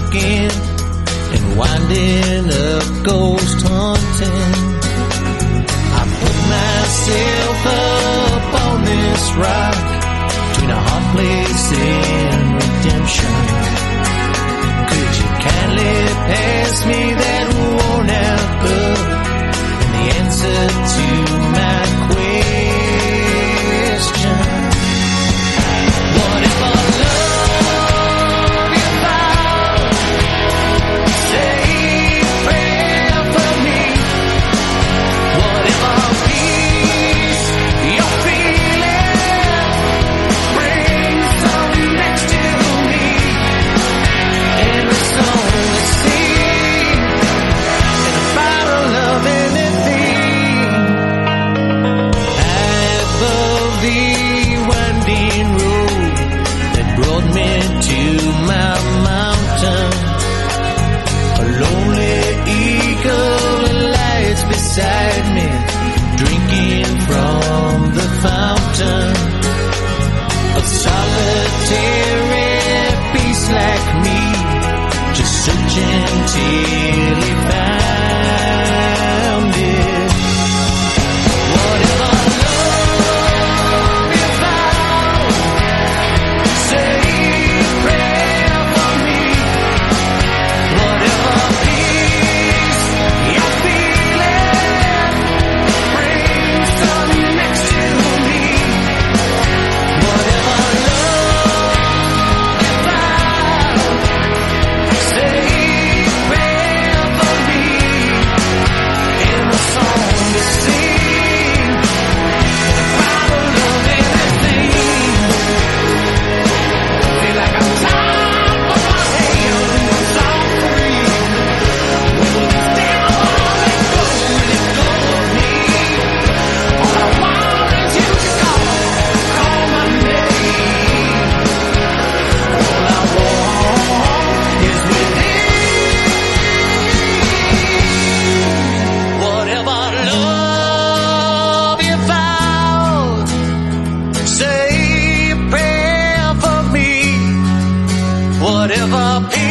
drinking and winding up ghost hunting. I put myself up on this rock between a hard place and redemption. Could you kindly pass me that worn out book and the answer to my question? What if I love you found? Say a prayer for me. What if our peace you're feeling brings some next to me? And a song to sing and a bottle of anything. High above the winding road that brought me to my mountain, a lonely eagle lies beside me, drinking from the fountain. A solitary beast like me, just searching till he found it. What if I love you found? Say a prayer for me. What if a peace you're feeling brings some next to me? What if I love you found? Say a prayer for me and a song to sing and a bottle of anything. Feel like I'm top of my hands, I'm free. Damn, I wanna let go of me. All I want is you to call my name. All I want is within. Whatever love you found, say a prayer for me. Whatever peace